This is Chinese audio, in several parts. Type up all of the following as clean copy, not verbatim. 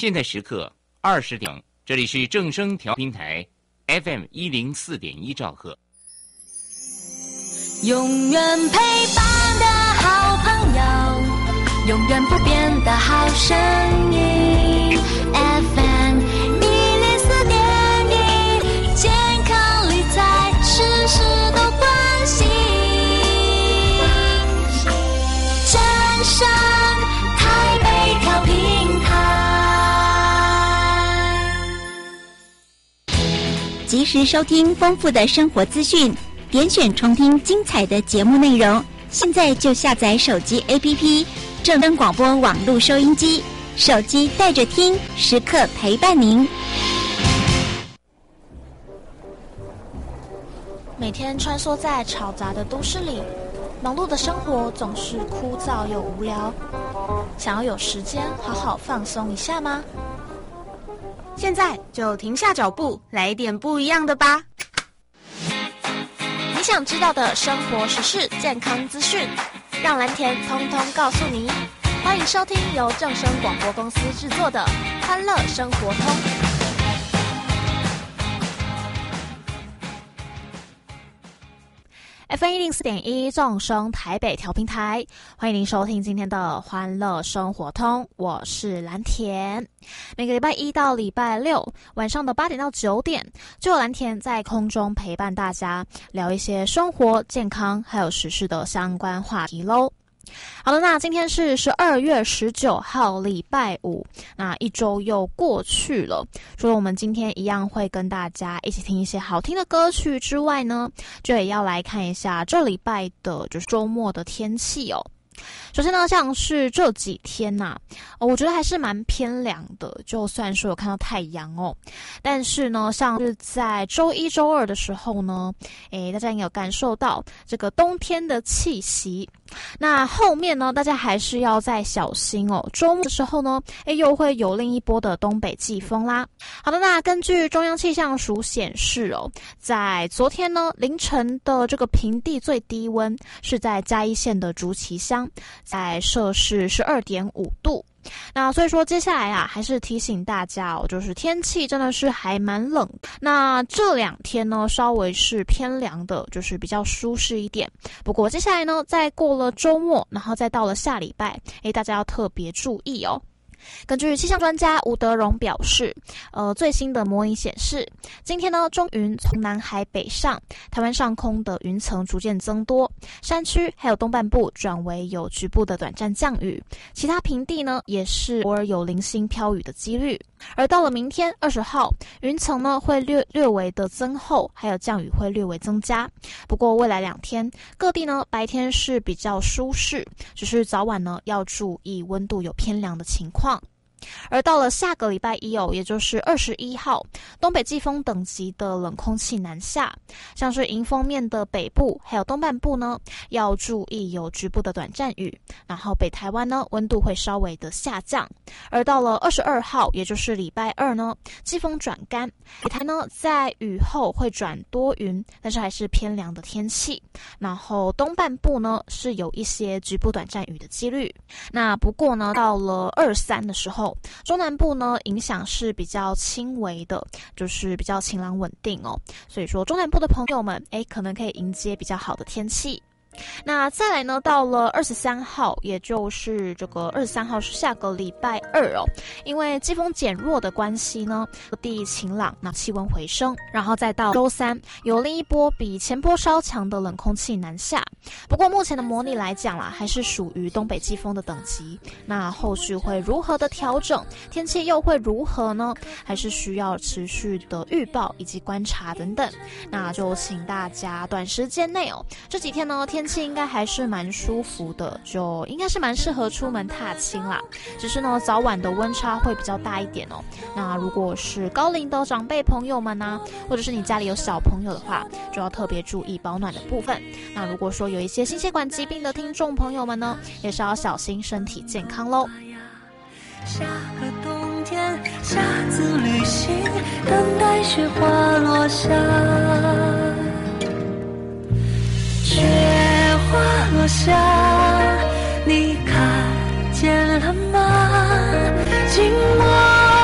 现在时刻20点，这里是正声调频台 FM104.1兆赫。 永远陪伴的好朋友，永远不变的好声音 FM104.1，健康理财事事都关心，正声台北调频台， 及时收听丰富的生活资讯，点选重听精彩的节目内容。现在就下载手机 APP 正声广播网络收音机，手机带着听，时刻陪伴您。 每天穿梭在嘈杂的都市里，忙碌的生活总是枯燥又无聊。想要有时间好好放松一下吗？ 现在就停下脚步，来一点不一样的吧。 你想知道的生活时事、健康资讯，让蓝田通通告诉你。欢迎收听由正声广播公司制作的《欢乐生活通》。FM104.1正声台北调频台，欢迎您收听今天的欢乐生活通，我是蓝田。每个礼拜一到礼拜六晚上的8点到9点，就有蓝田在空中陪伴大家聊一些生活、健康还有时事的相关话题咯。好的，那今天是12月19号礼拜五，那一周又过去了。除了我们今天一样会跟大家一起听一些好听的歌曲之外呢，就也要来看一下这礼拜的就是周末的天气哦。首先呢，像是这几天我觉得还是蛮偏凉的，就算说有看到太阳哦，但是呢，像是在周一周二的时候呢，大家应该有感受到这个冬天的气息。那后面呢，大家还是要再小心哦。周末的时候呢，又会有另一波的东北季风啦。好的，那根据中央气象署显示哦，在昨天呢凌晨的这个平地最低温是在嘉义县的竹崎乡，在摄氏12.5度。那所以说接下来还是提醒大家哦，就是天气真的是还蛮冷。那这2天呢稍微是偏凉的，就是比较舒适一点。不过接下来呢，再过了周末，然后再到了下礼拜，大家要特别注意哦。根据气象专家吴德荣表示，最新的模拟显示，今天呢，中云从南海北上，台湾上空的云层逐渐增多，山区还有东半部转为有局部的短暂降雨，其他平地呢也是偶尔有零星飘雨的几率。而到了明天20号，云层呢会略微的增厚，还有降雨会略微增加。不过未来2天，各地呢白天是比较舒适，只是早晚呢要注意温度有偏凉的情况。而到了下个礼拜一也就是21号，东北季风等级的冷空气南下，像是迎风面的北部还有东半部呢，要注意有局部的短暂雨，然后北台湾呢温度会稍微的下降。而到了22号，也就是礼拜二呢，季风转干，北台呢在雨后会转多云，但是还是偏凉的天气。然后东半部呢是有一些局部短暂雨的几率。那不过呢，到了23的时候，中南部呢影响是比较轻微的，就是比较晴朗稳定哦，所以说中南部的朋友们可能可以迎接比较好的天气。那再来呢，到了23号，也就是这个23号是下个礼拜二哦，因为季风减弱的关系呢，各地晴朗，那气温回升，然后再到周三，有另一波比前波稍强的冷空气南下。不过目前的模拟来讲还是属于东北季风的等级。那后续会如何的调整，天气又会如何呢？还是需要持续的预报以及观察等等。那就请大家短时间内这几天呢，天气应该还是蛮舒服的，就应该是蛮适合出门踏青啦。只是呢，早晚的温差会比较大一点哦。那如果是高龄的长辈朋友们或者是你家里有小朋友的话，就要特别注意保暖的部分。那如果说有一些心血管疾病的听众朋友们呢，也是要小心身体健康咯。 下个冬天，下次旅行，等待雪花落下。雪花落下，你看见了吗？静默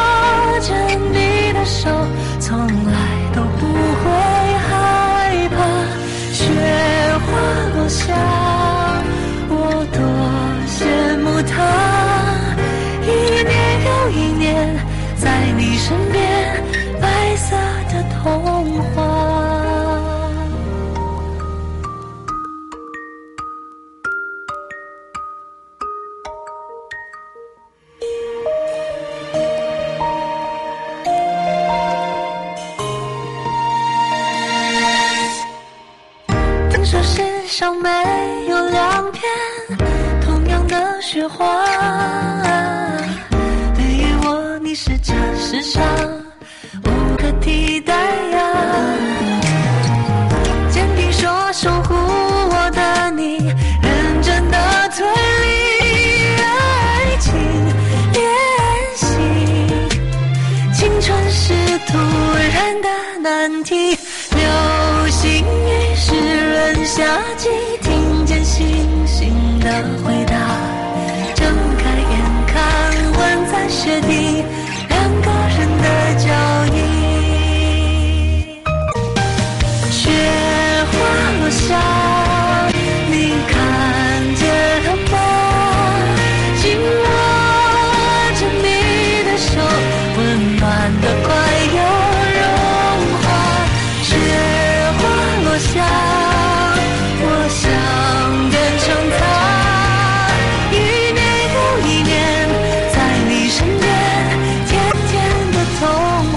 夏季听见星星的回答，睁开眼看吻在雪地，两个人的脚印。雪花落下，你看见了吗？紧握着你的手，温暖的快要融化。雪花落下，我想变成她，一年又一年，在你身边，甜甜的童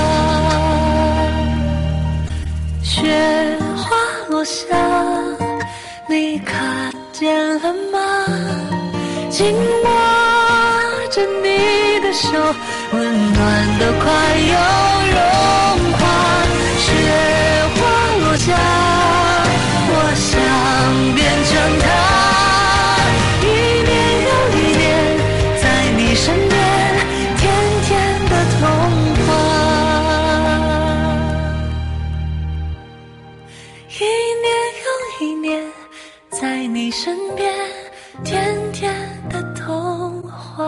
话。雪花落下，你看见了吗？紧握着你的手，温暖的快要融化。雪花落下，我想变成她，一年又一年，在你身边，甜甜的童话。一年又一年，在你身边，甜甜的童话。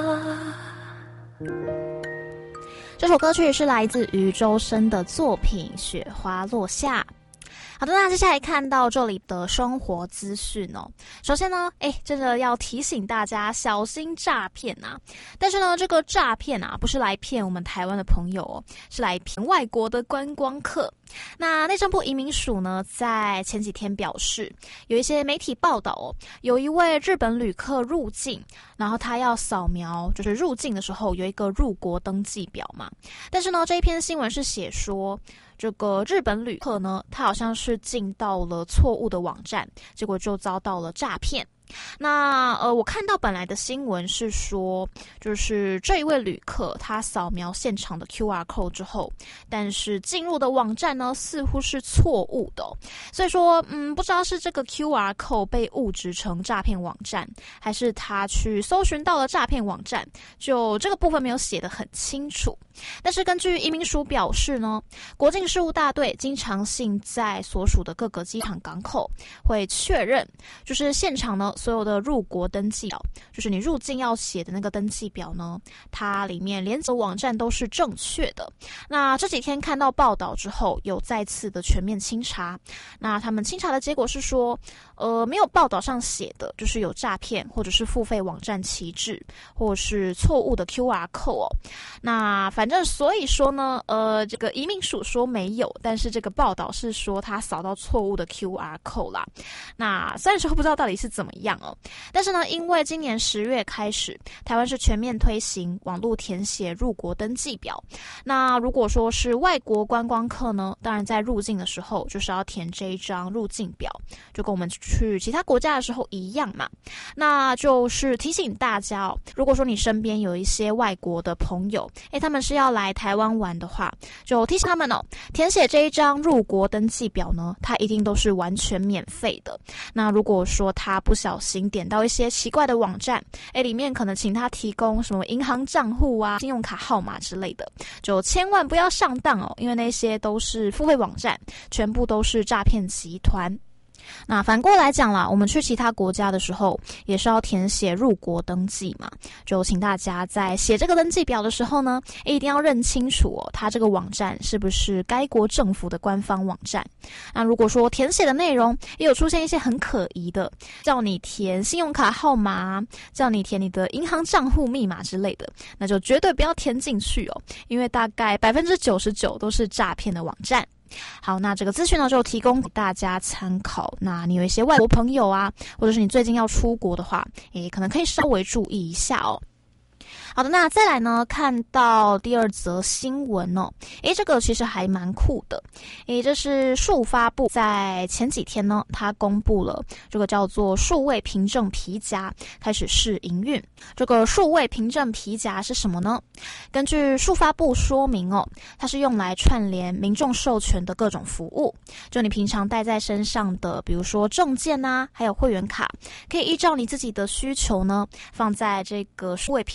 这首歌曲是来自于周深的作品《雪花落下》。好的，那接下来看到这里的生活资讯哦。首先呢，真的要提醒大家小心诈骗啊！但是呢，这个诈骗啊，不是来骗我们台湾的朋友哦，是来骗外国的观光客。那内政部移民署呢，在前几天表示，有一些媒体报道哦，有一位日本旅客入境，然后他要扫描，就是入境的时候有一个入国登记表嘛。但是呢，这一篇新闻是写说，这个日本旅客呢，他好像是进到了错误的网站，结果就遭到了诈骗。那我看到本来的新闻是说，就是这一位旅客他扫描现场的 QR code 之后，但是进入的网站呢似乎是错误的所以说不知道是这个 QR code 被误植成诈骗网站，还是他去搜寻到了诈骗网站，就这个部分没有写得很清楚。但是根据移民署表示呢，国境事务大队经常性在所属的各个机场港口会确认，就是现场呢所有的入国登记表，就是你入境要写的那个登记表呢，它里面连接网站都是正确的。那这几天看到报道之后，有再次的全面清查，那他们清查的结果是说，没有报道上写的就是有诈骗或者是付费网站旗帜，或是错误的 QR code 那反正所以说呢，这个移民署说没有，但是这个报道是说他扫到错误的 QR code 啦。那虽然说不知道到底是怎么样但是呢，因为今年10月开始，台湾是全面推行网络填写入国登记表。那如果说是外国观光客呢，当然在入境的时候就是要填这一张入境表，就跟我们去其他国家的时候一样嘛。那就是提醒大家如果说你身边有一些外国的朋友，他们是要来台湾玩的话，就提醒他们填写这一张入国登记表呢，它一定都是完全免费的。那如果说他不小心点到一些奇怪的网站，里面可能请他提供什么银行账户啊、信用卡号码之类的，就千万不要上当因为那些都是付费网站，全部都是诈骗集团。那反过来讲啦，我们去其他国家的时候也是要填写入国登记嘛，就请大家在写这个登记表的时候呢，一定要认清楚它这个网站是不是该国政府的官方网站。那如果说填写的内容也有出现一些很可疑的，叫你填信用卡号码，叫你填你的银行账户密码之类的，那就绝对不要填进去因为大概 99% 都是诈骗的网站。好，那这个资讯呢就提供给大家参考。那你有一些外国朋友啊，或者是你最近要出国的话，可能可以稍微注意一下好的，那再来呢，看到第二则新闻这个其实还蛮酷的。这是数发部在前几天呢，它公布了这个叫做数位凭证皮夹开始试营运。这个数位凭证皮夹是什么呢？根据数发部说明它是用来串联民众授权的各种服务，就你平常带在身上的，比如说证件啊，还有会员卡，可以依照你自己的需求呢，放在这个数位皮夹中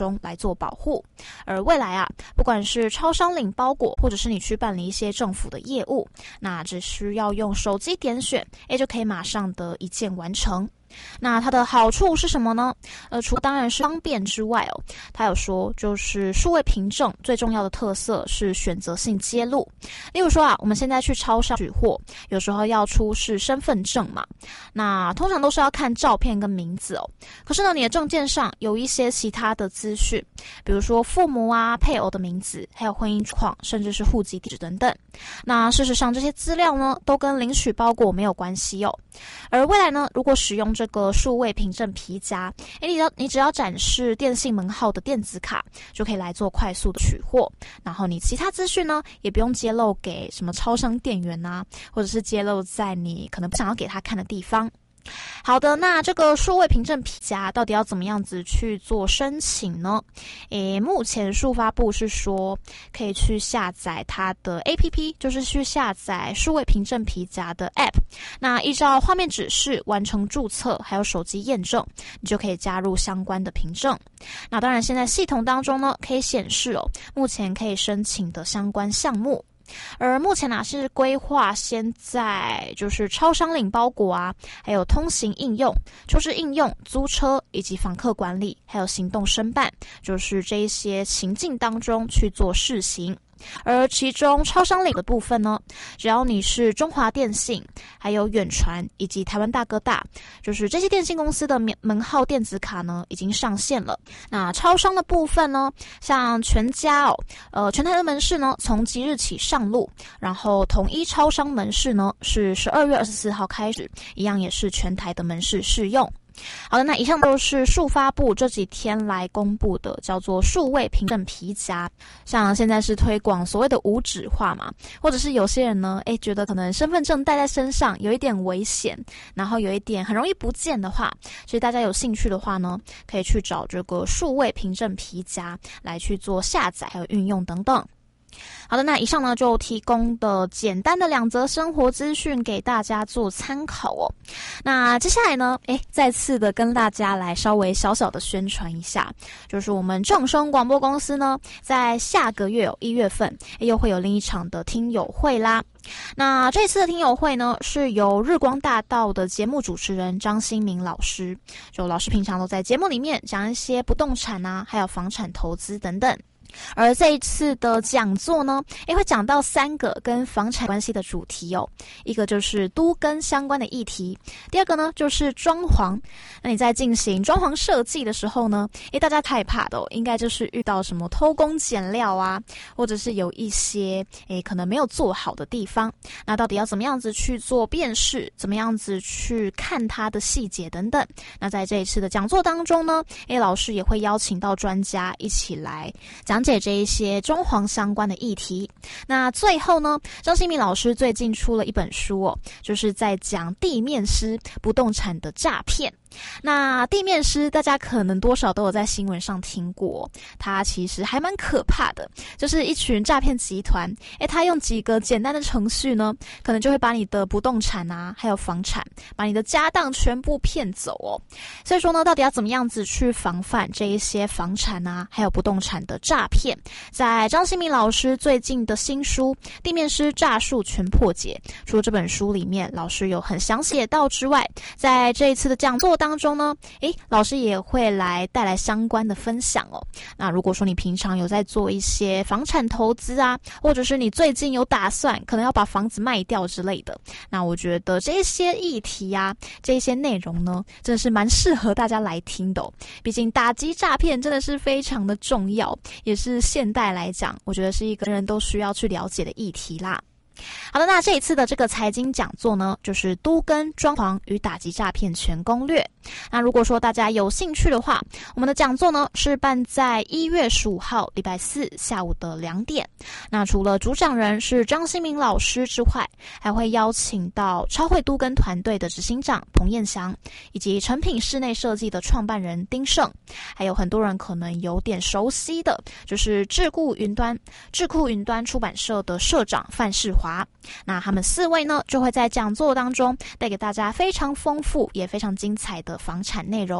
中来做保护。而未来啊，不管是超商领包裹，或者是你去办理一些政府的业务，那只需要用手机点选，就可以马上的一键完成。那它的好处是什么呢？除当然是方便之外它有说就是数位凭证最重要的特色是选择性揭露。例如说我们现在去超商取货，有时候要出示身份证嘛，那通常都是要看照片跟名字可是呢，你的证件上有一些其他的资讯，比如说父母啊、配偶的名字，还有婚姻状况，甚至是户籍地址等等。那事实上这些资料呢，都跟领取包裹没有关系而未来呢，如果使用这个数位凭证皮夹，你只要展示电信门号的电子卡，就可以来做快速的取货。然后你其他资讯呢，也不用揭露给什么超商店员啊，或者是揭露在你可能不想要给他看的地方。好的，那这个数位凭证皮夹到底要怎么样子去做申请呢？目前数发部是说可以去下载它的 APP， 就是去下载数位凭证皮夹的 App， 那依照画面指示完成注册，还有手机验证，你就可以加入相关的凭证。那当然现在系统当中呢，可以显示目前可以申请的相关项目。而目前是规划现在就是超商领包裹啊，还有通行应用、求职应用、租车以及访客管理，还有行动申办，就是这一些情境当中去做试行。而其中超商领的部分呢，只要你是中华电信、还有远传以及台湾大哥大，就是这些电信公司的门号电子卡呢已经上线了。那超商的部分呢，像全家全台的门市呢从即日起上路，然后统一超商门市呢是12月24号开始，一样也是全台的门市适用。好的，那以上都是数发部这几天来公布的叫做数位凭证皮夹。像现在是推广所谓的无纸化嘛，或者是有些人呢觉得可能身份证带在身上有一点危险，然后有一点很容易不见的话，所以大家有兴趣的话呢，可以去找这个数位凭证皮夹来去做下载还有运用等等。好的，那以上呢就提供的简单的2则生活资讯给大家做参考那接下来呢，再次的跟大家来稍微小小的宣传一下，就是我们正声广播公司呢，在下个月1月份又会有另一场的听友会啦。那这次的听友会呢，是由日光大道的节目主持人张新明老师，就老师平常都在节目里面讲一些不动产啊，还有房产投资等等。而这一次的讲座呢，会讲到3个跟房产关系的主题一个就是都更相关的议题，第二个呢就是装潢。那你在进行装潢设计的时候呢，大家害怕的应该就是遇到什么偷工减料啊，或者是有一些可能没有做好的地方，那到底要怎么样子去做辨识，怎么样子去看它的细节等等。那在这一次的讲座当中呢，老师也会邀请到专家一起来讲解这一些装潢相关的议题。那最后呢，张新明老师最近出了一本书就是在讲地面师不动产的诈骗。那地面师大家可能多少都有在新闻上听过，他其实还蛮可怕的，就是一群诈骗集团他用几个简单的程序呢，可能就会把你的不动产啊还有房产，把你的家当全部骗走所以说呢，到底要怎么样子去防范这一些房产啊还有不动产的诈骗，在张新明老师最近的新书《地面师诈术全破解》，除了这本书里面老师有很详细写到之外，在这一次的讲座当中呢，老师也会来带来相关的分享那如果说你平常有在做一些房产投资啊，或者是你最近有打算可能要把房子卖掉之类的，那我觉得这些议题啊，这些内容呢，真的是蛮适合大家来听的毕竟打击诈骗真的是非常的重要，也是现代来讲，我觉得是一个人都需要去了解的议题啦。好的，那这一次的这个财经讲座呢，就是都更装潢与打击诈骗全攻略。那如果说大家有兴趣的话，我们的讲座呢是办在1月15号礼拜4下午的2点。那除了主讲人是张新明老师之外，还会邀请到超会都更团队的执行长彭彦祥，以及诚品室内设计的创办人丁胜，还有很多人可能有点熟悉的，就是智库云端出版社的社长范世华。那他们4位呢，就会在讲座当中带给大家非常丰富也非常精彩的房产内容。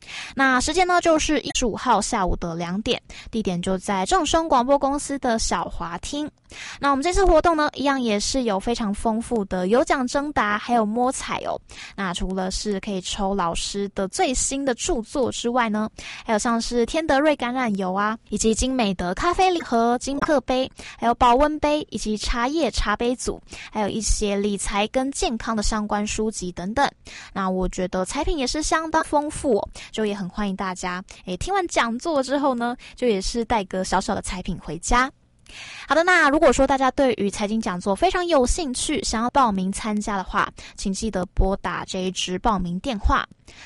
那时间呢就是15号下午的2点，地点就在正声广播公司的小华厅。那我们这次活动呢，一样也是有非常丰富的有奖征答，还有摸彩哦。那除了是可以抽老师的最新的著作之外呢，还有像是天德瑞橄榄油啊，以及精美的咖啡礼盒、金客杯，还有保温杯，以及茶叶茶杯组，还有一些理财跟健康的相关书籍等等。那我觉得彩品也是相当丰富哦，就也很欢迎大家听完讲座之后呢，就也是带个小小的彩品回家。好的，那如果说大家对于财经讲座非常有兴趣，想要报名参加的话，请记得拨打这一支报名电话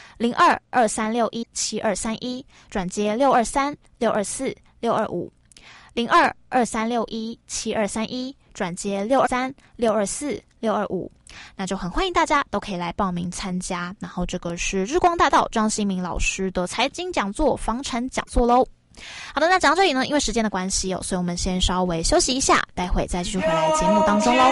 02-2361-7231转接623-624-625，02-2361-7231转接623-624-625。那就很欢迎大家都可以来报名参加。然后这个是日光大道张新明老师的财经讲座、房产讲座咯。好的，那讲到这里呢，因为时间的关系所以我们先稍微休息一下，待会再继续回来节目当中咯。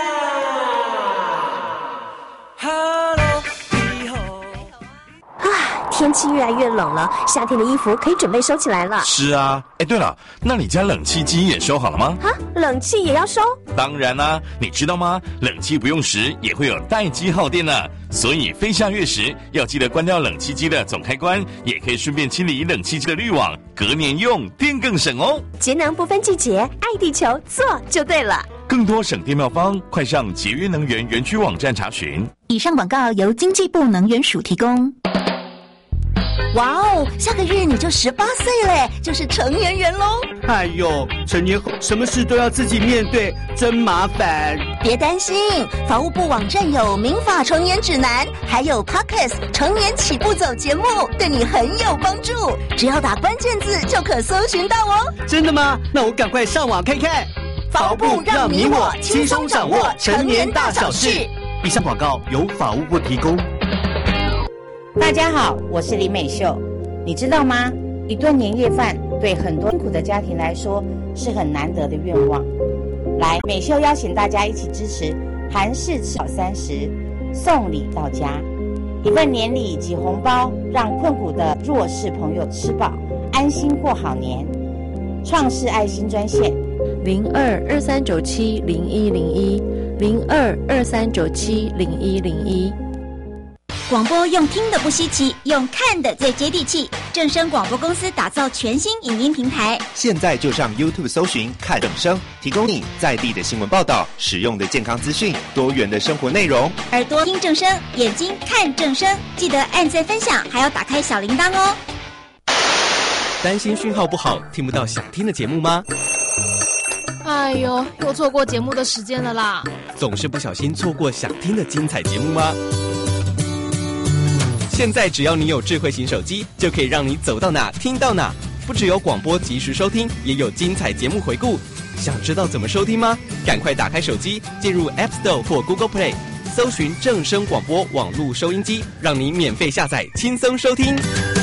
天气越来越冷了，夏天的衣服可以准备收起来了。 是啊，对了，那你家冷气机也收好了吗？ 冷气也要收？ 当然啦，你知道吗？冷气不用时也会有待机耗电呢，所以非下月时要记得关掉冷气机的总开关，也可以顺便清理冷气机的滤网，隔年用电更省哦。 节能不分季节，爱地球，做就对了。 更多省电妙方，快上节约能源园区网站查询。 以上广告由经济部能源署提供。哇哦，下个月你就18岁了，就是成年人咯。 哎呦，成年后什么事都要自己面对，真麻烦。 别担心，法务部网站有民法成年指南，还有 Podcast 成年起步走节目，对你很有帮助。只要打关键字就可搜寻到哦。 真的吗？那我赶快上网看看。 法务部让你我轻松掌握成年大小事。 以上广告由法务部提供。 大家好，我是林美秀。你知道吗？一顿年夜饭对很多辛苦的家庭来说是很难得的愿望。来，美秀邀请大家一起支持韩式吃饱30，送礼到家，一份年礼及红包，让困苦的弱势朋友吃饱，安心过好年。创世爱心专线 02-2397-0101，02-2397-0101。 广播用听的不稀奇，用看的最接地气。正声广播公司打造全新影音平台， 现在就上 YouTube 搜寻看正声，提供你在地的新闻报道、实用的健康资讯、多元的生活内容。 耳朵听正声，眼睛看正声，记得按赞分享，还要打开小铃铛哦。 担心讯号不好，听不到想听的节目吗？ 哎呦，又错过节目的时间了啦！ 总是不小心错过想听的精彩节目吗？现在只要你有智慧型手机，就可以让你走到哪听到哪。不只有广播及时收听，也有精彩节目回顾。想知道怎么收听吗？赶快打开手机，进入 App Store 或 Google Play， 搜寻正声广播网络收音机，让你免费下载，轻松收听。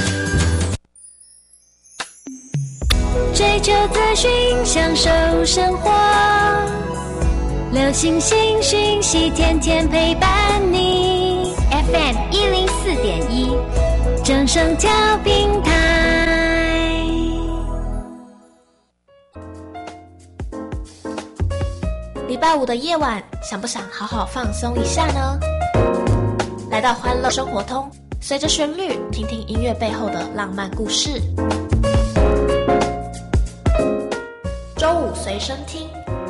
追求资讯，享受生活，流行新讯息，天天陪伴你。FM 104.1，正声调频台。 礼拜5的夜晚，想不想好好放松一下呢？来到欢乐生活通，随着旋律，听听音乐背后的浪漫故事。周5随身听。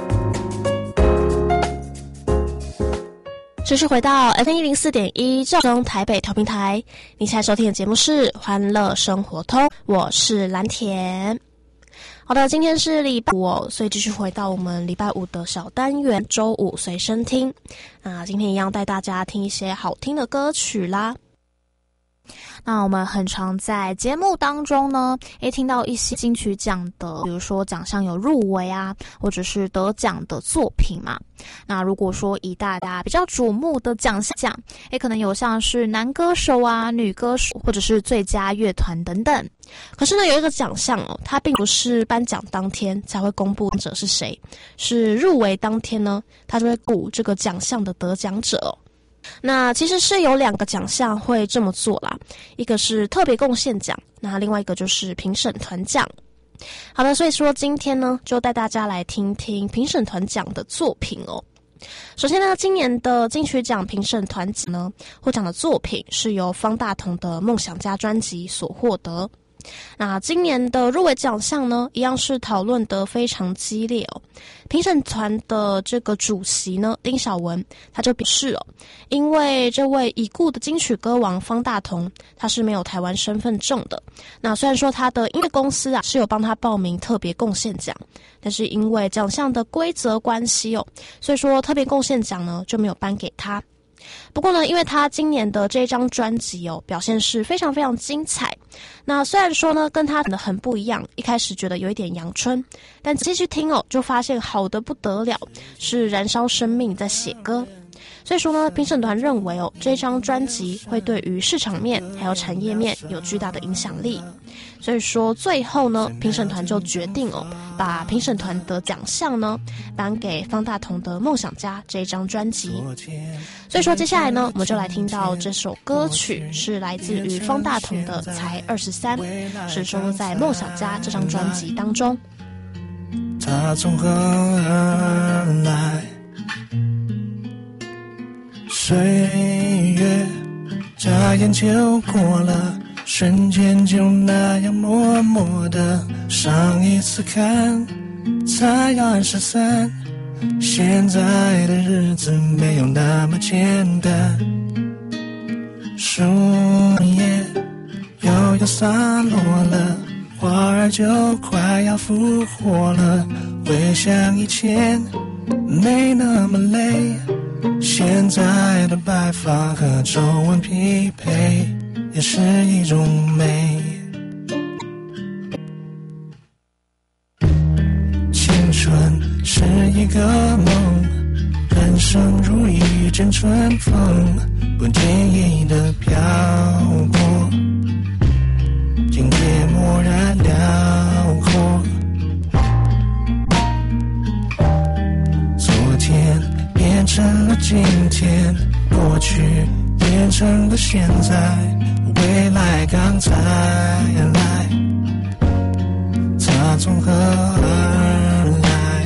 持续回到 FM 104.1正声台北调频台，你现在收听的节目是欢乐生活通，我是蓝田。好的，今天是礼拜5所以继续回到我们礼拜5的小单元周5随身听。今天一样带大家听一些好听的歌曲啦。那我们很常在节目当中呢，听到一些金曲奖的，比如说奖项有入围啊，或者是得奖的作品嘛。那如果说以大家比较瞩目的奖项，可能有像是男歌手啊、女歌手，或者是最佳乐团等等。可是呢，有一个奖项它并不是颁奖当天才会公布者是谁，是入围当天呢，它就会公布这个奖项的得奖者。 那其实是有2个奖项会这么做啦，一个是特别贡献奖，那另外一个就是评审团奖。好的，所以说今天呢，就带大家来听听评审团奖的作品哦。首先呢，今年的金曲奖评审团奖呢，获奖的作品是由方大同的《梦想家》专辑所获得。那今年的入围奖项呢，一样是讨论得非常激烈哦。评审团的这个主席呢，丁晓文，他就表示哦，因为这位已故的金曲歌王方大同，他是没有台湾身份证的。那虽然说他的音乐公司是有帮他报名特别贡献奖，但是因为奖项的规则关系哦，所以说特别贡献奖呢就没有颁给他。不过呢，因为他今年的这张专辑哦，表现是非常非常精彩。那虽然说呢，跟他的很不一样，一开始觉得有一点阳春，但继续听哦，就发现好得不得了，是燃烧生命在写歌。所以说呢，评审团认为哦，这张专辑会对于市场面还有产业面有巨大的影响力。所以说最后呢，评审团就决定哦，把评审团的奖项呢颁给方大同的《梦想家》这一张专辑。所以说接下来呢，我们就来听到这首歌曲，是来自于方大同的《才23》，是收录在《梦想家》这张专辑当中。 他从何而来？岁月眨眼就过了，瞬间就那样默默的。上一次看才23，现在的日子没有那么简单。树叶又要洒落了，花儿就快要复活了。回想以前没那么累，现在的白发和皱纹匹配，也是一种美。青春是一个梦，人生如一阵春风，不经意的飘过，今夜蓦然辽阔。昨天变成了今天，过去变成了现在，未来刚才来，它从何而来？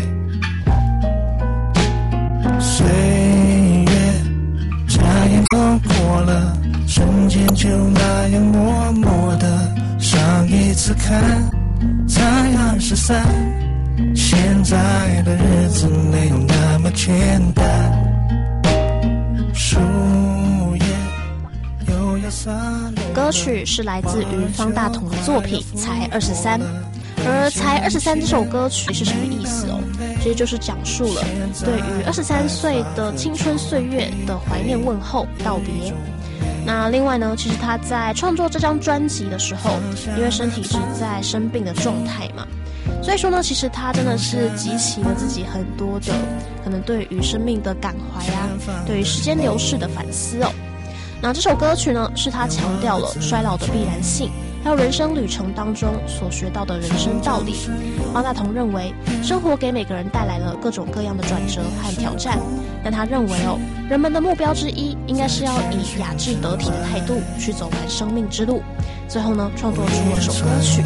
岁月眨眼都过了，瞬间就那样默默的。上一次看才23，现在的日子没有那么简单。树叶又要洒落。 歌曲是来自于方大同的作品《才23》，而《才23》这首歌曲是什么意思哦？其实就是讲述了对于23岁的青春岁月的怀念问候道别。那另外呢，其实他在创作这张专辑的时候，因为身体是在生病的状态嘛，所以说呢，其实他真的是集齐了自己很多的可能对于生命的感怀啊，对于时间流逝的反思哦。那这首歌曲呢，是他强调了衰老的必然性，还有人生旅程当中所学到的人生道理。方大同认为，生活给每个人带来了各种各样的转折和挑战，但他认为哦，人们的目标之一应该是要以雅致得体的态度去走完生命之路。最后呢，创作出了这首歌曲。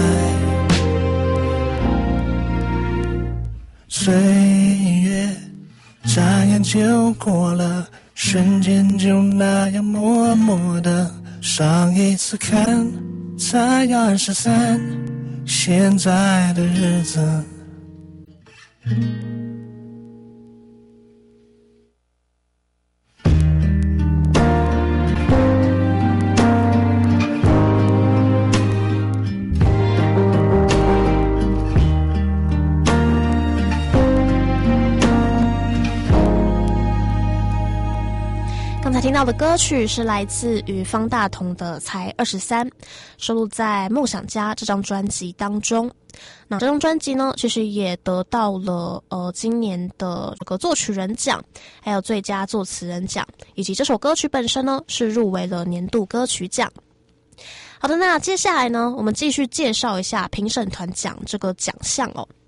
岁月眨眼就过了，瞬间就那样默默的。上一次看才23，现在的日子听到的歌曲是来自于方大同的《才23》，收录在《梦想家》这张专辑当中。那这张专辑呢，其实也得到了今年的这个作曲人奖，还有最佳作词人奖，以及这首歌曲本身呢是入围了年度歌曲奖。好的，那接下来呢，我们继续介绍一下评审团奖这个奖项哦。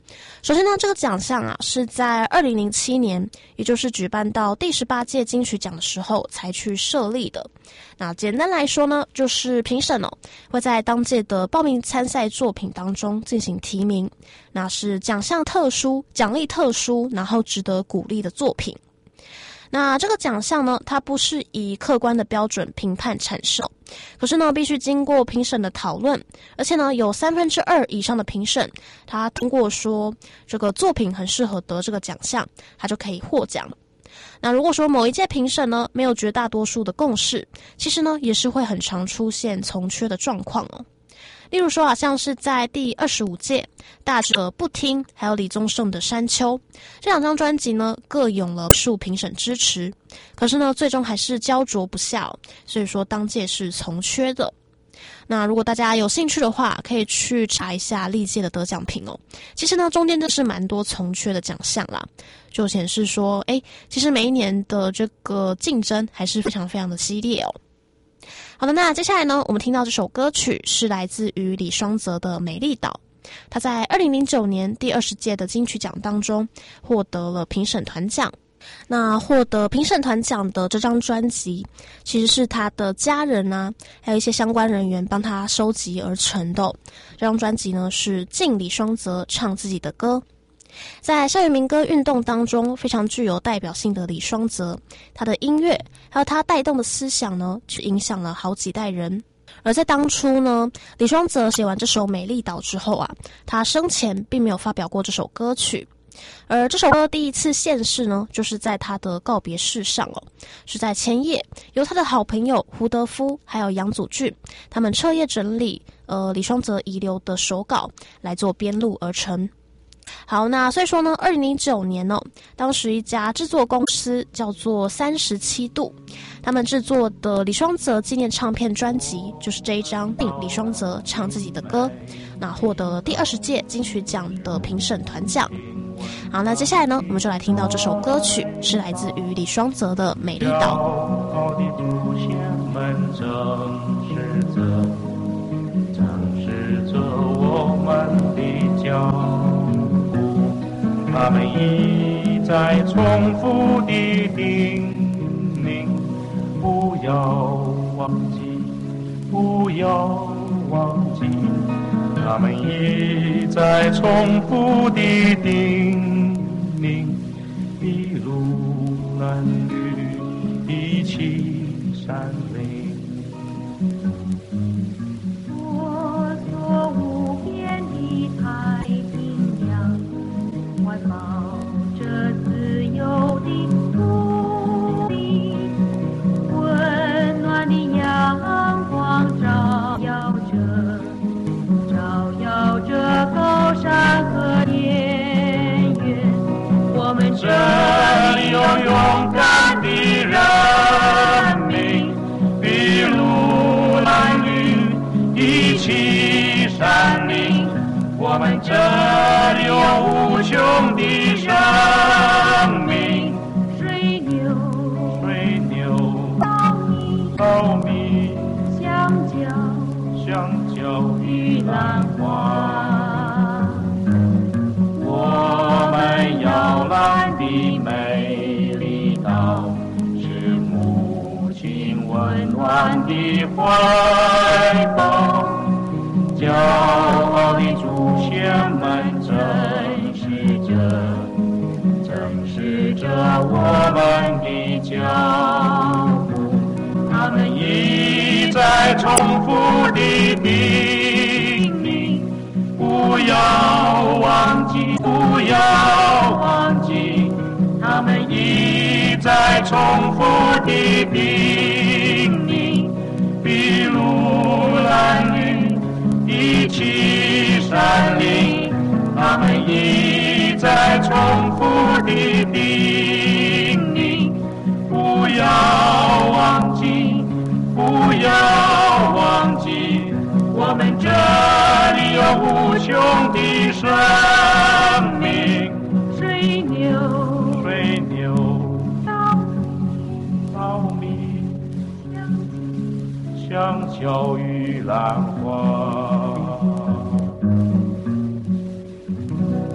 首先呢，这个奖项啊是在2007年，也就是举办到第18届金曲奖的时候才去设立的。那简单来说呢，就是评审会在当届的报名参赛作品当中进行提名，那是奖项特殊、奖励特殊，然后值得鼓励的作品。那这个奖项呢，它不是以客观的标准评判产生，可是呢，必须经过评审的讨论，而且呢，有2/3以上的评审，他通过说这个作品很适合得这个奖项，他就可以获奖。那如果说某一届评审呢没有绝大多数的共识，其实呢也是会很常出现从缺的状况哦。例如说啊，像是在第25届大志的不听，还有李宗盛的山丘这2张专辑呢，各有了数评审支持，可是呢，最终还是焦灼不下哦，所以说当届是从缺的。那如果大家有兴趣的话，可以去查一下历届的得奖评哦。其实呢，中间真是蛮多从缺的奖项啦，就显示说，其实每一年的这个竞争还是非常非常的激烈哦。好的，那接下来呢，我们听到这首歌曲是来自于李双泽的《美丽岛》，他在2009年第20届的金曲奖当中获得了评审团奖。那获得评审团奖的这张专辑，其实是他的家人啊，还有一些相关人员帮他收集而成的。这张专辑呢是敬李双泽唱自己的歌。在校园民歌运动当中非常具有代表性的李双泽，他的音乐还有他带动的思想呢，去影响了好几代人。而在当初呢，李双泽写完这首《美丽岛》之后啊，他生前并没有发表过这首歌曲。而这首歌第一次现世呢，就是在他的告别式上哦，是在前夜由他的好朋友胡德夫还有杨祖俊他们彻夜整理李双泽遗留的手稿来做编录而成。好，那所以说呢，2009年呢，当时一家制作公司叫做37度，他们制作的李双泽纪念唱片专辑就是这一张李双泽唱自己的歌，那获得了第20届金曲奖的评审团奖。好，那接下来呢，我们就来听到这首歌曲，是来自于李双泽的《美丽岛》。 我们的脚步，他们一再重复的叮咛，不要忘记，不要忘记，他们一再重复的叮咛，筚路蓝缕，一起闪灵。无边的太平洋，怀抱着自由的土地，温暖的阳光照耀着高山和田园。我们这里有勇敢的人民，筚路蓝缕，一起山林，我们这里有无穷的生命。水牛，稻米，香蕉，玉兰花，我们摇篮的美丽岛，是母亲温暖的怀抱。骄傲的祖先们正视着我们的脚步，他们一再重复的叮咛，不要忘记，不要忘记，他们一再重复的叮咛，筚路蓝缕，一起山林，他们一再重复的叮咛，不要忘记，不要忘记，我们这里有无穷的生命。水牛，稻米，香蕉，玉兰花。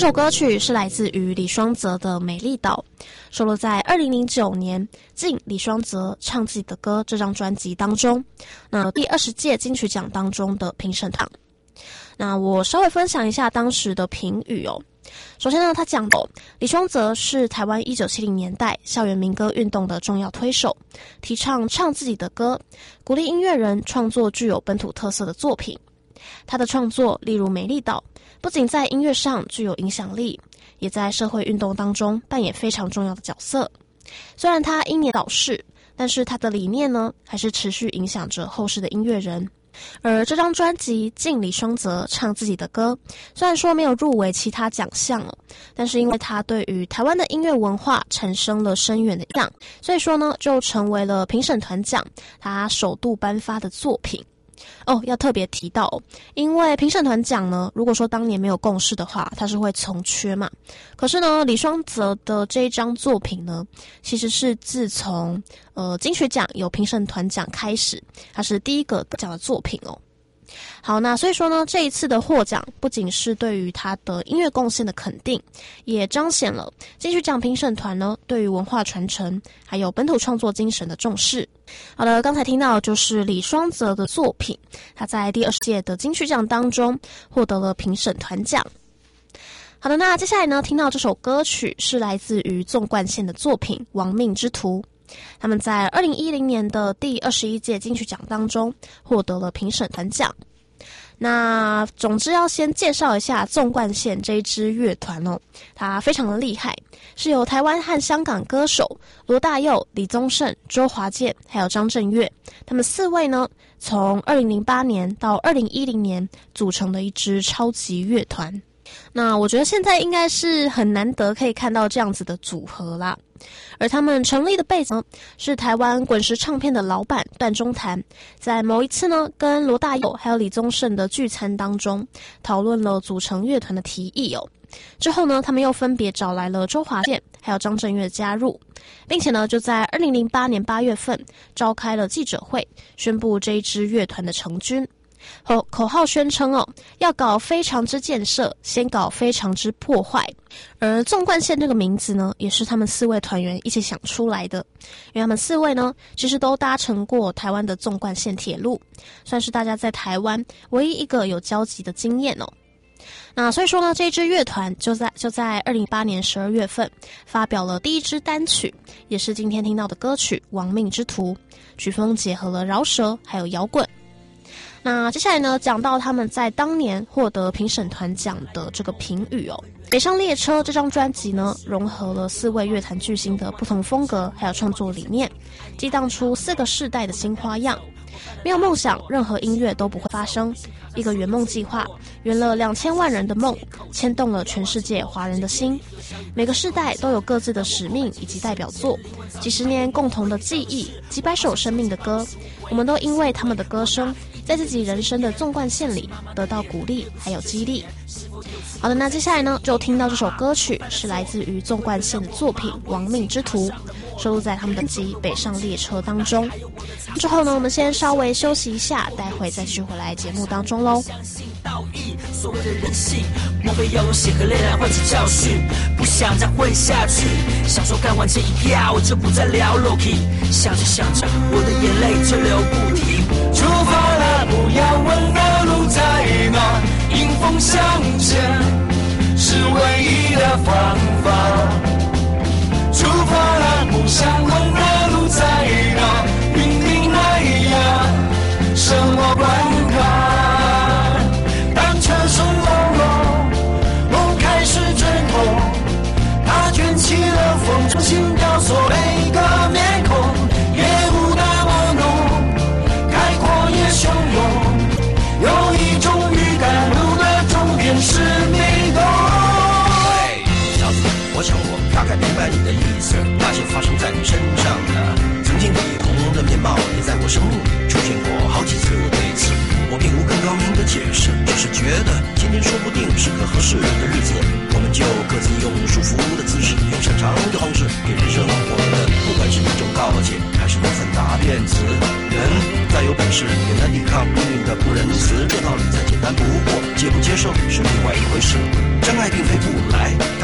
首歌曲是来自于李双泽的《美丽岛》，收录在2009年敬李双泽唱自己的歌这张专辑当中。那第20届金曲奖当中的评审团，那我稍微分享一下当时的评语哦。首先呢，他讲的李双泽是台湾1970年代校园民歌运动的重要推手，提倡唱自己的歌，鼓励音乐人创作具有本土特色的作品。他的创作例如《美丽岛》不仅在音乐上具有影响力，也在社会运动当中扮演非常重要的角色。虽然他英年早逝，但是他的理念呢，还是持续影响着后世的音乐人。而这张专辑敬李双泽唱自己的歌，虽然说没有入围其他奖项了，但是因为他对于台湾的音乐文化产生了深远的影响，所以说呢，就成为了评审团奖他首度颁发的作品。要特别提到，因为评审团奖呢，如果说当年没有共识的话，它是会从缺嘛。可是呢，李双泽的这一张作品呢，其实是自从金曲奖有评审团奖开始，它是第一个得奖的作品哦。好，那所以说呢，这一次的获奖不仅是对于他的音乐贡献的肯定，也彰显了金曲奖评审团呢对于文化传承还有本土创作精神的重视。好的，刚才听到就是李双泽的作品，他在第20届的金曲奖当中获得了评审团奖。好的，那接下来呢，听到这首歌曲是来自于纵贯线的作品《亡命之徒》。他们在2010年的第21届金曲奖当中获得了评审团奖。那总之要先介绍一下纵贯线这一支乐团哦，它非常的厉害，是由台湾和香港歌手罗大佑、李宗盛、周华健还有张震岳，他们4位呢，从2008年到2010年组成的一支超级乐团。那我觉得现在应该是很难得可以看到这样子的组合啦。而他们成立的背景是台湾滚石唱片的老板段中谭，在某一次呢跟罗大佑还有李宗盛的聚餐当中讨论了组成乐团的提议哦。之后呢，他们又分别找来了周华健还有张震岳加入，并且呢就在2008年8月份召开了记者会，宣布这一支乐团的成军。口号宣称要搞非常之建设，先搞非常之破坏。而纵贯线这个名字呢，也是他们4位团员一起想出来的，因为他们4位呢，其实都搭乘过台湾的纵贯线铁路，算是大家在台湾唯一一个有交集的经验哦。那所以说呢，这支乐团就在2008年12月份发表了第一支单曲，也是今天听到的歌曲《亡命之徒》，曲风结合了饶舌还有摇滚。那接下来呢，讲到他们在当年获得评审团奖的这个评语哦。北上列车这张专辑呢，融合了4位乐坛巨星的不同风格还有创作理念，激荡出4个世代的新花样。没有梦想，任何音乐都不会发生。一个圆梦计划，圆了2000万人的梦，牵动了全世界华人的心。每个世代都有各自的使命以及代表作，几十年共同的记忆，几百首生命的歌，我们都因为他们的歌声，在自己人生的纵贯线里得到鼓励还有激励。好的，那接下来呢，就听到这首歌曲是来自于纵贯线的作品《亡命之徒》，收录在他们的专辑《北上列车》当中。之后呢，我们先稍微休息一下，待会再继续回来节目当中喽。 所谓的人性，莫非要用血和泪来换取教训？不想再混下去，想说干完这一票我就不再聊 Loki。想着想着，我的眼泪就流不停。 出发了，不要问那路在哪，迎风向前是唯一的方法。出发了，不想问那路在哪，云顶那呀，什么关卡？当车声隆隆，梦开始挣脱，它卷起了风，重新雕塑每个面孔，业务那么浓，开阔也汹涌，有一种预感，路的终点是迷宫。 嘿，小子，我想我大概明白你的意思，那些发生在你身上的曾经绯红的面貌，也在我生命里出现过好几次。对此我并无更高明的解释，只是觉得今天说不定是个合适的日子，我们就各自用舒服的姿势，用擅长的方式，给人生活的，不管是一种告诫，还是一份答辩词。人再有本事，也难抵抗命运的不仁慈，这道理再简单不过，接不接受是另外一回事。真爱并非不来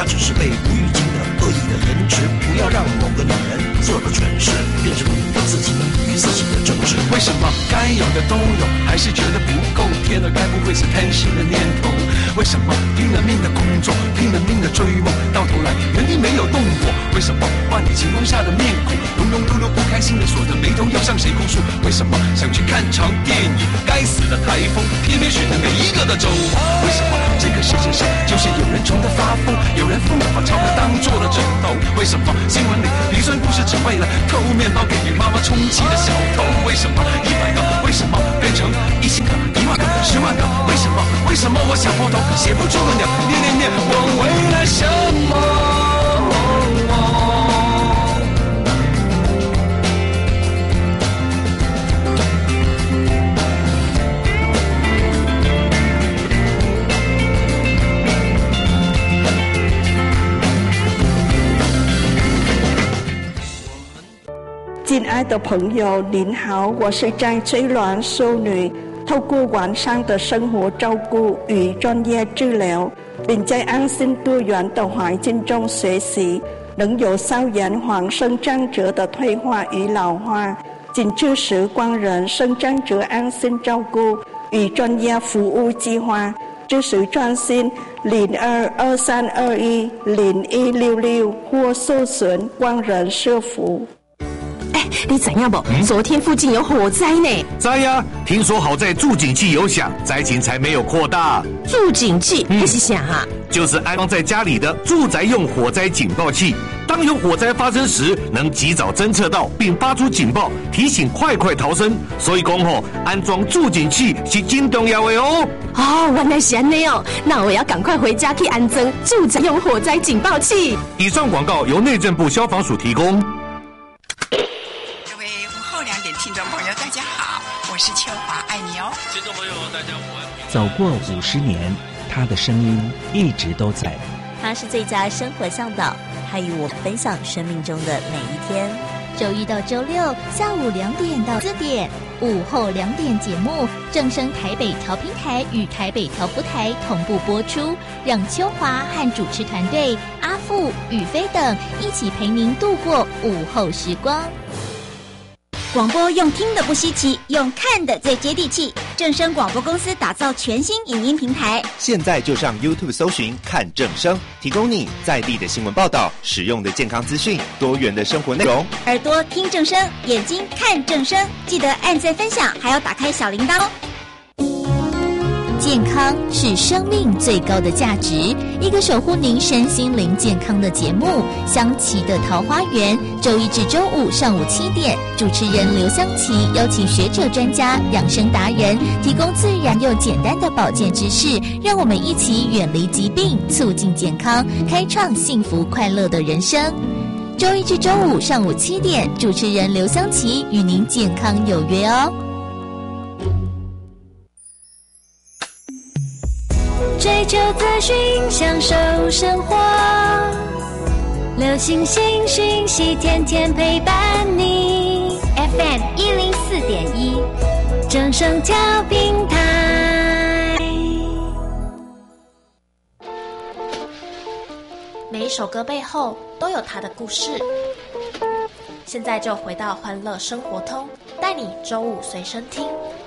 只是被无预警的恶意的言辞，不要让某个女人做的诠释变成你的自己与自己的争执。 为什么该有的都有，还是觉得不够？天哪，该不会是贪心的念头？为什么拼了命的工作，拼了命的追梦，到头来原地没有动过？为什么万里晴空下的面孔，庸庸碌碌不开心的锁着眉头，要向谁控诉？为什么想去看场电影，该死的台风偏偏选了每一个的周？为什么这个世界上就是有人穷得发疯，有人疯了把钞票当做了枕头？为什么新闻里鼻酸故事只为了偷面包给妈妈充气的小偷？为什么100个为什么变成1000个、1万个、10万个？为什么？为什么我想破头写不出个鸟？念，我为了什么？ 亲爱的朋友，您好，我是张翠鸾修女。透过完善的生活照顾与专业治疗，并在安心多元的环境中学习，能有效延缓生长者的退化与老化。请支持光仁生长者安心照顾与专业服务计划，支持专线0223210166或搜寻光仁社福。 你知影不？昨天附近有火灾呢。 知呀，听说好在助警器有响，灾情才没有扩大。 助警器那是啥啊？ 就是安装在家里的住宅用火灾警报器，当有火灾发生时，能及早侦测到并发出警报，提醒快逃生。所以讲吼，安装助警器是真重要的哦。 哦，原来是安尼哦，那我要赶快回家去安装住宅用火灾警报器。 以上广告由内政部消防署提供。 听众朋友大家好，我是秋华，爱你哦。 听众朋友大家午安。 走过50年，他的声音一直都在。 他是最佳生活向导，他与我分享生命中的每一天。 周一到周六下午2点到4点，午后2点节目正声台北调频台与台北调布台同步播出，让秋华和主持团队阿富、宇飞等一起陪您度过午后时光。广播用听的不稀奇，用看的最接地气。正声广播公司打造全新影音平台， 现在就上 YouTube 搜寻看正声，提供你在地的新闻报道、实用的健康资讯、多元的生活内容。 耳朵听正声，眼睛看正声，记得按赞分享，还要打开小铃铛哦。健康是生命最高的价值，一个守护您身心灵健康的节目。香琪的桃花源，周一至周五上午7点，主持人刘香琪邀请学者专家、养生达人，提供自然又简单的保健知识，让我们一起远离疾病，促进健康，开创幸福快乐的人生。周一至周五上午7点，主持人刘香琪与您健康有约哦。 追求资讯，享受生活，流行新讯息，天天陪伴你。FM 104.1，正声调频台。 每一首歌背后都有它的故事。现在就回到欢乐生活通，带你周五随身听。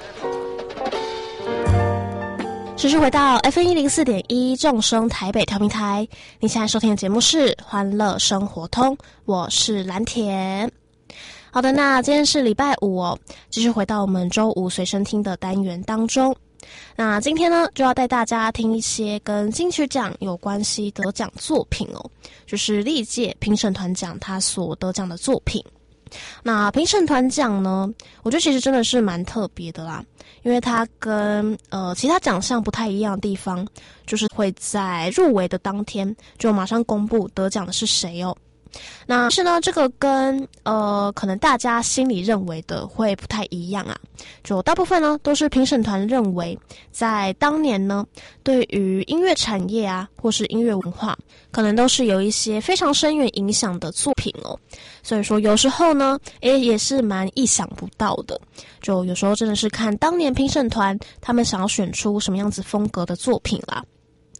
持续回到 FM104.1 正声台北调频台，你现在收听的节目是欢乐生活通，我是蓝田。好的，那今天是礼拜五哦，继续回到我们周五随身听的单元当中。那今天呢，就要带大家听一些跟金曲奖有关系得奖作品哦，就是历届评审团奖他所得奖的作品。那评审团奖呢，我觉得其实真的是蛮特别的啦，因为它跟其他奖项不太一样的地方，就是会在入围的当天就马上公布得奖的是谁哦。那是呢，这个跟可能大家心里认为的会不太一样啊。就大部分呢都是评审团认为，在当年呢，对于音乐产业啊，或是音乐文化，可能都是有一些非常深远影响的作品哦。所以说有时候呢，也是蛮意想不到的。就有时候真的是看当年评审团他们想要选出什么样子风格的作品啦。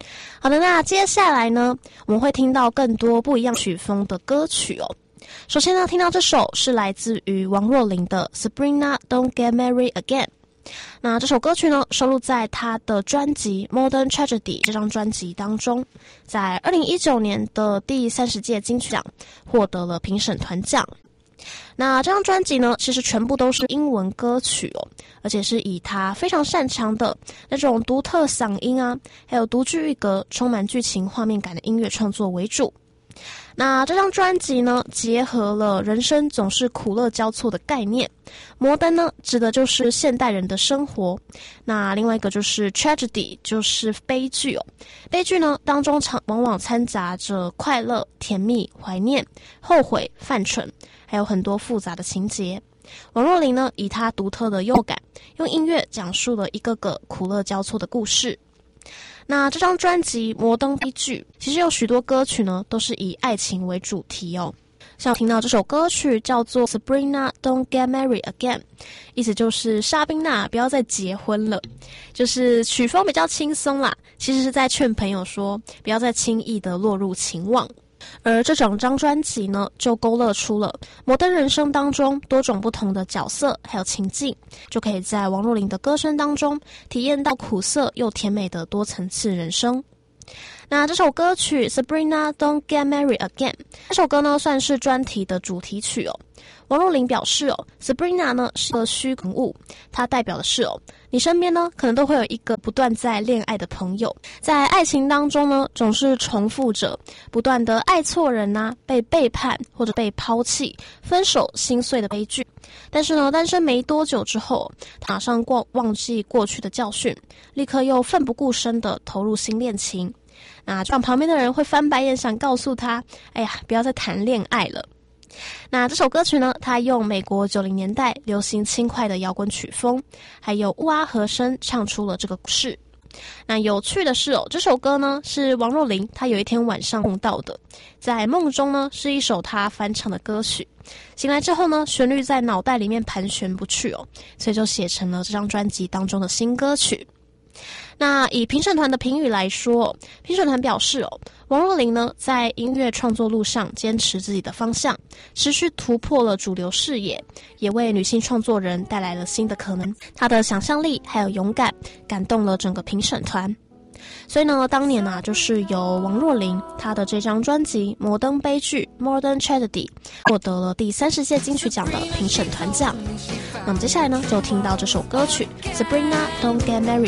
好的，那接下来呢，我们会听到更多不一样曲风的歌曲哦。首先呢，听到这首是来自于王若琳的 Sabrina Don't Get Married Again。那这首歌曲呢，收录在她的专辑 Modern Tragedy 这张专辑当中，在2019年的第30届金曲奖获得了评审团奖。那这张专辑呢，其实全部都是英文歌曲哦，而且是以他非常擅长的那种独特嗓音啊，还有独具一格、充满剧情画面感的音乐创作为主。那这张专辑呢，结合了人生总是苦乐交错的概念。摩登呢，指的就是现代人的生活。那另外一个就是 tragedy， 就是悲剧哦。悲剧呢，当中往往掺杂着快乐、甜蜜、怀念、后悔、犯蠢，还有很多复杂的情节。王若琳呢，以她独特的优感，用音乐讲述了一个个苦乐交错的故事。那这张专辑《摩登悲剧》其实有许多歌曲呢，都是以爱情为主题哦。像听到这首歌曲叫做 Sabrina Don't Get Married Again， 意思就是莎宾娜不要再结婚了，就是曲风比较轻松啦，其实是在劝朋友说不要再轻易的落入情网。而这整张专辑呢，就勾勒出了摩登人生当中多种不同的角色还有情境，就可以在王若琳的歌声当中体验到苦涩又甜美的多层次人生。那这首歌曲 Sabrina Don't Get Married Again， 这首歌呢算是专题的主题曲哦。王若琳表示哦 ，Sabrina 呢是个虚构物，它代表的是哦，你身边呢可能都会有一个不断在恋爱的朋友，在爱情当中呢总是重复着不断的爱错人啊，被背叛或者被抛弃、分手、心碎的悲剧。但是呢，单身没多久之后，他马上忘记过去的教训，立刻又奋不顾身的投入新恋情。那让旁边的人会翻白眼，想告诉他，哎呀，不要再谈恋爱了。那这首歌曲呢，它用美国90年代流行轻快的摇滚曲风，还有乌鸦和声唱出了这个故事。那有趣的是哦，这首歌呢是王若琳她有一天晚上梦到的，在梦中呢是一首她翻唱的歌曲，醒来之后呢，旋律在脑袋里面盘旋不去哦，所以就写成了这张专辑当中的新歌曲。那以评审团的评语来说，评审团表示哦，王若琳呢在音乐创作路上坚持自己的方向，持续突破了主流视野，也为女性创作人带来了新的可能。她的想象力还有勇敢，感动了整个评审团。所以呢，当年就是由王若琳她的这张专辑《摩登悲剧》（Modern Tragedy） 获得了第30届金曲奖的评审团奖。那么接下来呢，就听到这首歌曲 Sabrina Don't Get Married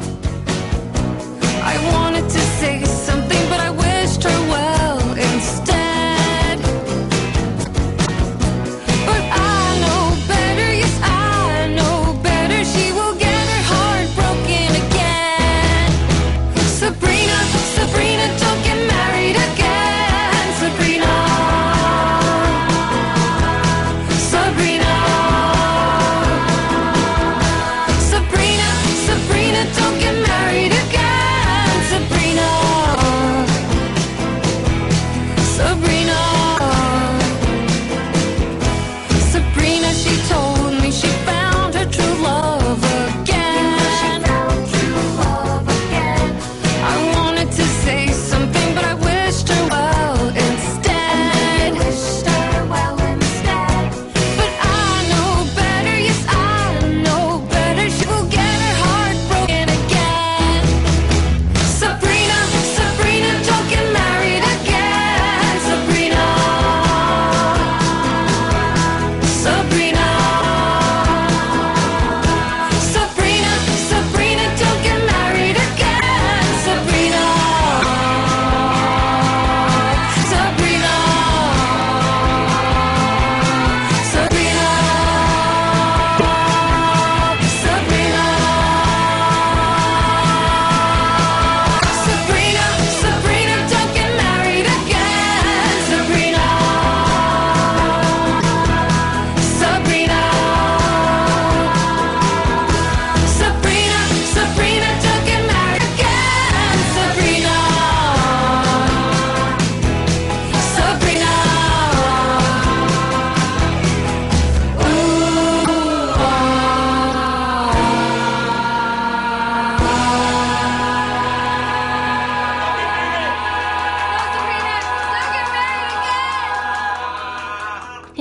Again。I wanted to say something, but I wished her well instead. But I know better, yes I know better. She will get her heart broken again. Sabrina, Sabrina, don't get married again. Sabrina, Sabrina, Sabrina, Sabrina, don't get married again. Sabrina.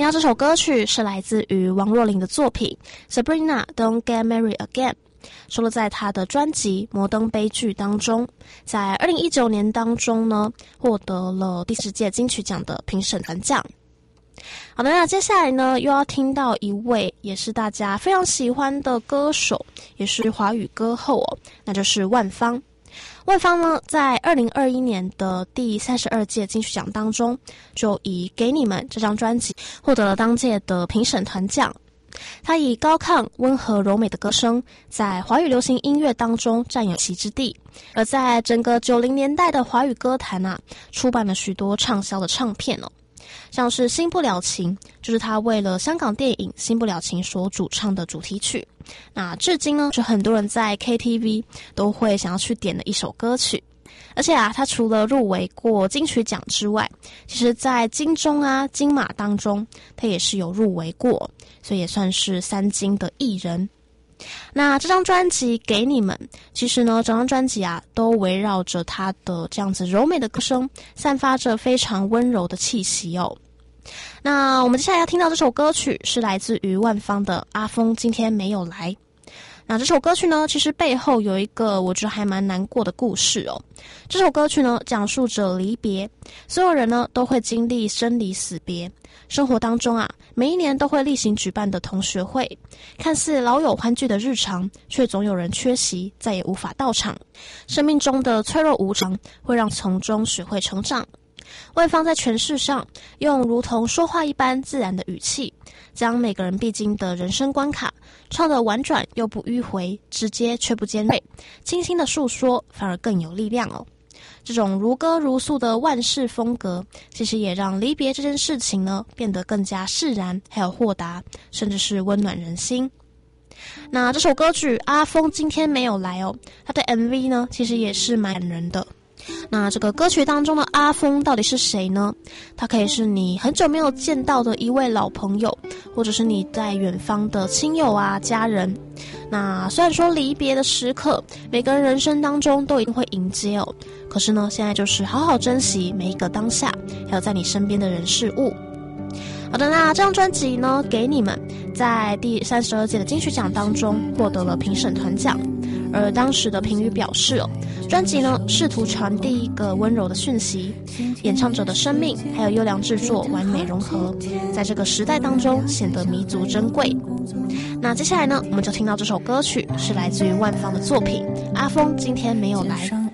那这首歌曲是来自于王若琳的作品 Sabrina Don't Get Married Again， 收录在她的专辑摩登悲剧当中，在2019年当中呢获得了第10届金曲奖的评审团奖。好的，那接下来呢又要听到一位也是大家非常喜欢的歌手，也是华语歌后哦，那就是万芳。万芳呢在2021年的第32届金曲奖当中，就以《给你们》这张专辑获得了当届的评审团奖。她以高亢温和柔美的歌声在华语流行音乐当中占有其之地，而在整个90年代的华语歌坛啊，出版了许多畅销的唱片哦，像是《新不了情》就是他为了香港电影《新不了情》所主唱的主题曲，那至今呢是很多人在 KTV 都会想要去点的一首歌曲。而且啊，他除了入围过金曲奖之外，其实在金钟啊、金马当中他也是有入围过，所以也算是3金的艺人。那这张专辑《给你们》，其实呢整张专辑啊都围绕着他的这样子柔美的歌声，散发着非常温柔的气息哦。那我们接下来要听到这首歌曲是来自于万芳的《阿峰今天没有来》。那这首歌曲呢，其实背后有一个我觉得还蛮难过的故事哦。这首歌曲呢，讲述着离别，所有人呢都会经历生离死别。生活当中啊，每一年都会例行举办的同学会，看似老友欢聚的日常，却总有人缺席，再也无法到场。生命中的脆弱无常，会让从中学会成长。万芳在诠释上，用如同说话一般自然的语气，将每个人必经的人生关卡唱得婉转又不迂回，直接却不尖锐，轻轻的诉说反而更有力量哦。这种如歌如诉的万世风格，其实也让离别这件事情呢变得更加释然，还有豁达，甚至是温暖人心。那这首歌曲阿峰今天没有来哦，他的 MV 呢其实也是蛮感人的。那这个歌曲当中的阿峰到底是谁呢？他可以是你很久没有见到的一位老朋友，或者是你在远方的亲友啊、家人。那虽然说离别的时刻，每个人人生当中都一定会迎接哦，可是呢，现在就是好好珍惜每一个当下，还有在你身边的人事物。好的，那这张专辑呢，给你们在第32届的金曲奖当中获得了评审团奖。而当时的评语表示哦，专辑呢试图传递一个温柔的讯息，演唱者的生命还有优良制作完美融合，在这个时代当中显得弥足珍贵。那接下来呢，我们就听到这首歌曲是来自于万芳的作品《阿峰今天没有来》。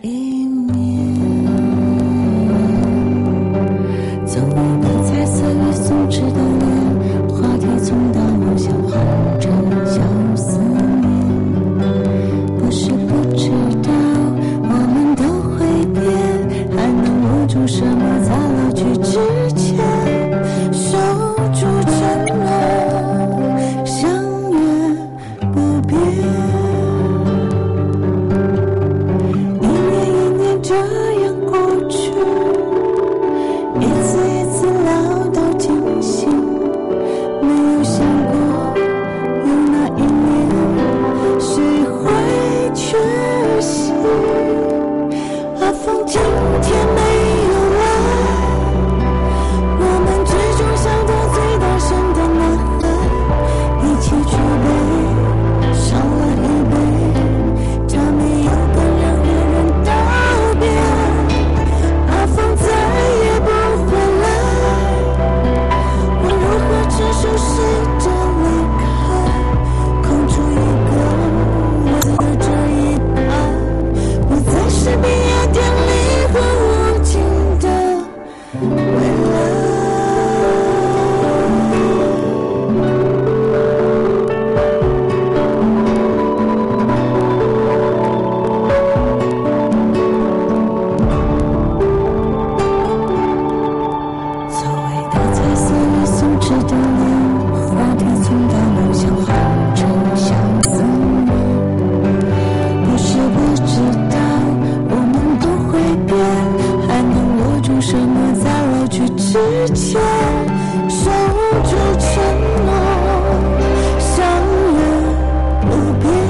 走一个彩色与松弛的脸，话题从大路向红尘小思念，不是不知道我们都会变，还能握住什么在老去之前守住承诺，相约不变。一年一年这样过去，一次一次老到尽兴，没有想过有那一年谁会缺席。阿峰今天没有来，我们最终想到最大声的呐喊，一起举杯，少了一杯，他没有跟任何人道别。阿峰再也不回来，我如何承受谁的离开，空出一个我的这一排，不再是冰眼点离和无尽的未来。所谓的彩色与松弛的脸，话题从大路向红尘相思念，不是不知道我们都会变，还能握住什么在老去之前守住承诺，相约不变。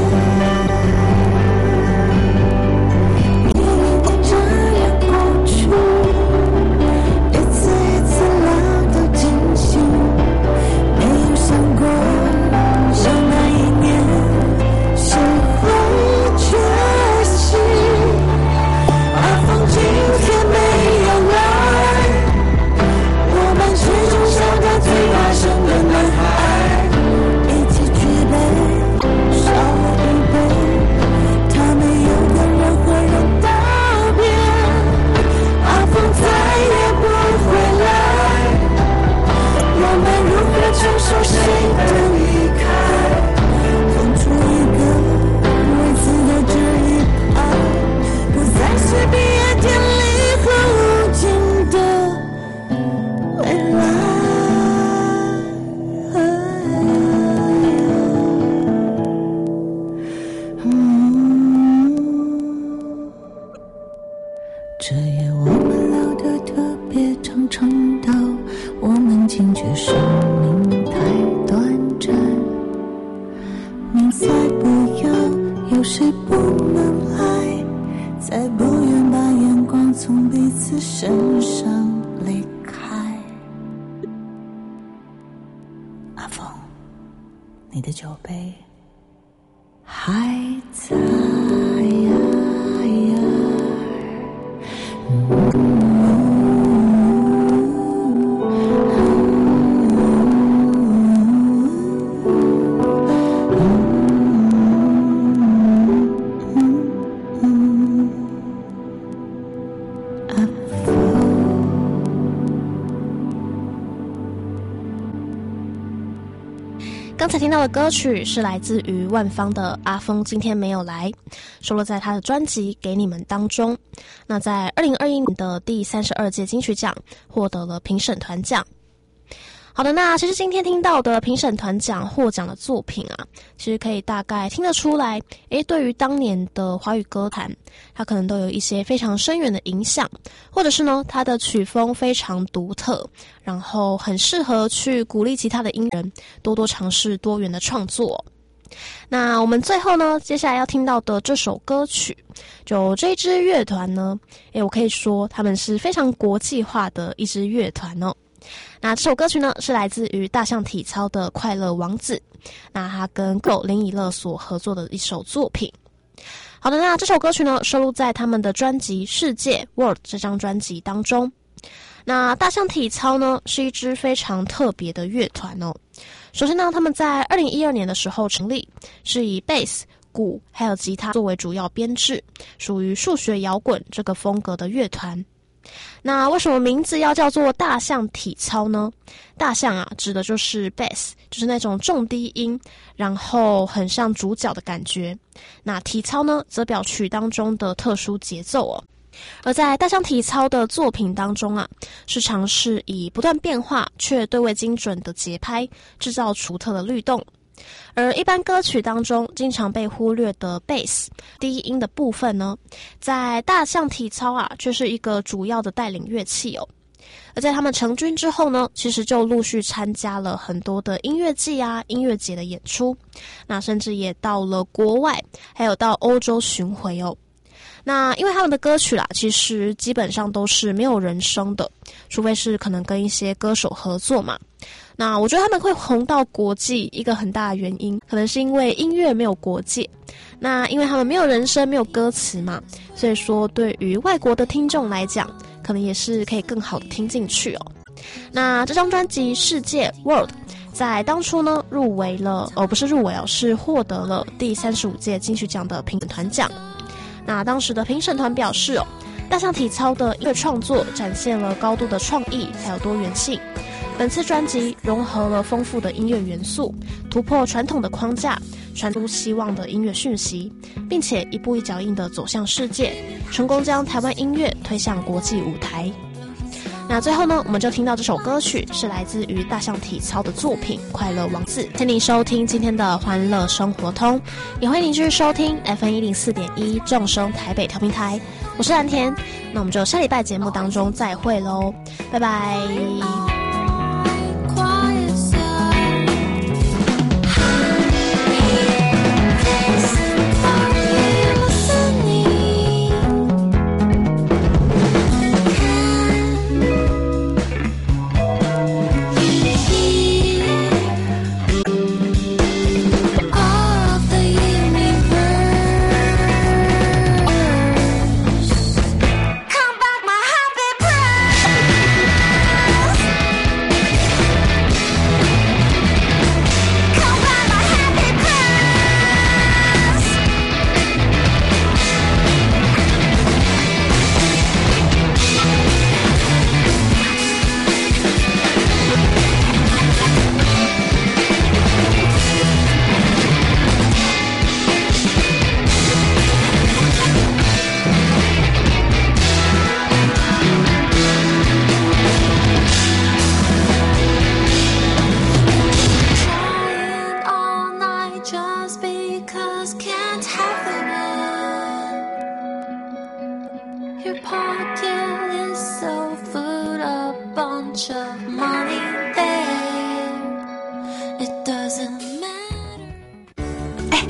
一年这样过去，一次一次老到尽兴， 身上离开。阿峰，你的酒杯还在呀。 刚才听到的歌曲是来自于万芳的《阿峰今天没有来》，收录在他的专辑《给你们》当中。那在2021年的第32届金曲奖获得了评审团奖。好的，那其实今天听到的评审团奖获奖的作品啊，其实可以大概听得出来，对于当年的华语歌坛，它可能都有一些非常深远的影响，或者是呢，它的曲风非常独特，然后很适合去鼓励其他的音乐人多多尝试多元的创作。那我们最后呢，接下来要听到的这首歌曲，就这支乐团呢，我可以说他们是非常国际化的一支乐团哦。那这首歌曲呢，是来自于大象体操的《快乐王子》，那他跟歌手林以乐所合作的一首作品。好的，那这首歌曲呢，收录在他们的专辑《世界 World》这张专辑当中。那大象体操呢，是一支非常特别的乐团哦。首先呢，他们在2012年的时候成立，是以贝斯、鼓还有吉他作为主要编制，属于数学摇滚这个风格的乐团。那为什么名字要叫做大象体操呢？大象啊，指的就是 bass， 就是那种重低音，然后很像主角的感觉。那体操呢，则表曲当中的特殊节奏哦。而在大象体操的作品当中啊，是尝试以不断变化却对位精准的节拍，制造独特的律动。而一般歌曲当中经常被忽略的 bass 低音的部分呢，在大象体操啊，却是一个主要的带领乐器哦。而在他们成军之后呢，其实就陆续参加了很多的音乐季啊、音乐节的演出，那甚至也到了国外，还有到欧洲巡回哦。那因为他们的歌曲啦，其实基本上都是没有人声的，除非是可能跟一些歌手合作嘛。那我觉得他们会红到国际，一个很大的原因，可能是因为音乐没有国界。那因为他们没有人声，没有歌词嘛，所以说对于外国的听众来讲，可能也是可以更好的听进去哦。那这张专辑《世界 World》在当初呢入围了，不是入围哦，是获得了第35届金曲奖的评审团奖。那当时的评审团表示哦，大象体操的音乐创作展现了高度的创意还有多元性。本次专辑融合了丰富的音乐元素，突破传统的框架，传出希望的音乐讯息，并且一步一脚印地走向世界，成功将台湾音乐推向国际舞台。那最后呢，我们就听到这首歌曲是来自于大象体操的作品《快乐王子》。请你收听今天的欢乐生活通，也欢迎你继续收听 FM104.1 正声台北调频台，我是蓝田。那我们就下礼拜节目当中再会咯，拜拜。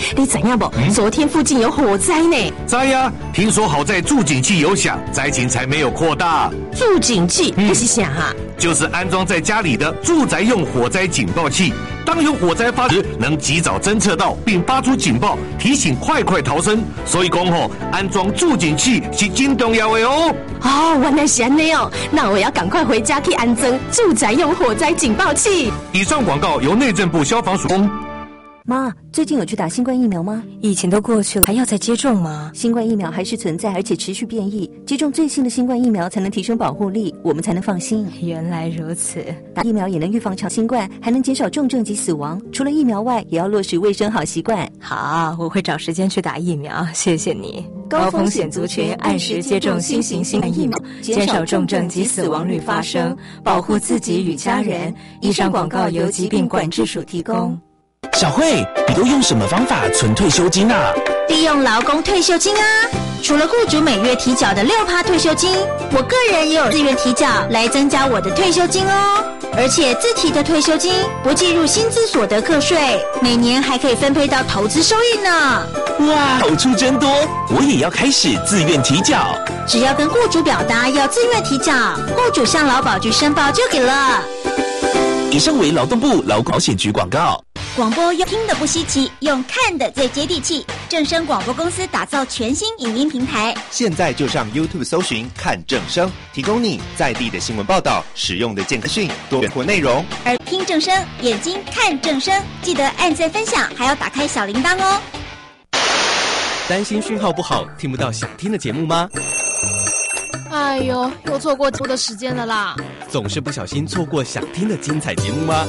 你知影不？昨天附近有火灾呢。 知呀，听说好在助警器有响，灾情才没有扩大。 助警器那是啥啊？ 就是安装在家里的住宅用火灾警报器。当有火灾发生时，能及早侦测到并发出警报，提醒快逃生。所以讲安装助警器是真重要的哦。 哦，原来是安尼哦，那我要赶快回家去安装住宅用火灾警报器。 以上广告由内政部消防署供。 妈，最近有去打新冠疫苗吗？疫情都过去了，还要再接种吗？新冠疫苗还是存在，而且持续变异。接种最新的新冠疫苗才能提升保护力，我们才能放心。原来如此，打疫苗也能预防长新冠，还能减少重症及死亡。除了疫苗外，也要落实卫生好习惯。好，我会找时间去打疫苗，谢谢你。高风险族群按时接种新型新冠疫苗，减少重症及死亡率发生，保护自己与家人。以上广告由疾病管制署提供。 小慧，你都用什么方法存退休金啊？ 利用劳工退休金啊！除了雇主每月提缴的6%退休金，我个人也有自愿提缴来增加我的退休金哦。而且自提的退休金不计入薪资所得课税，每年还可以分配到投资收益呢。 哇，好处真多！我也要开始自愿提缴。 只要跟雇主表达要自愿提缴，雇主向劳保局申报就给了。 以上为劳动部劳工保险局广告。 广播用听的不稀奇，用看的最接地气。正声广播公司打造全新影音平台， 现在就上 YouTube 搜寻看正声，提供你在地的新闻报道、实用的健康讯、多元化内容。 而听正声，眼睛看正声，记得按赞分享，还要打开小铃铛哦。 担心讯号不好，听不到想听的节目吗？ 哎呦，又错过节目的时间了啦！ 总是不小心错过想听的精彩节目吗？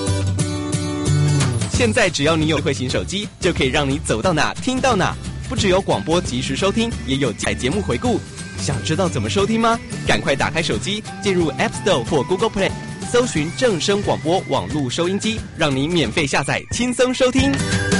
现在只要你有智慧型手机，就可以让你走到哪听到哪。不只有广播及时收听，也有精彩节目回顾。想知道怎么收听吗？赶快打开手机，进入 App Store 或 Google Play， 搜寻正声广播网络收音机，让你免费下载，轻松收听。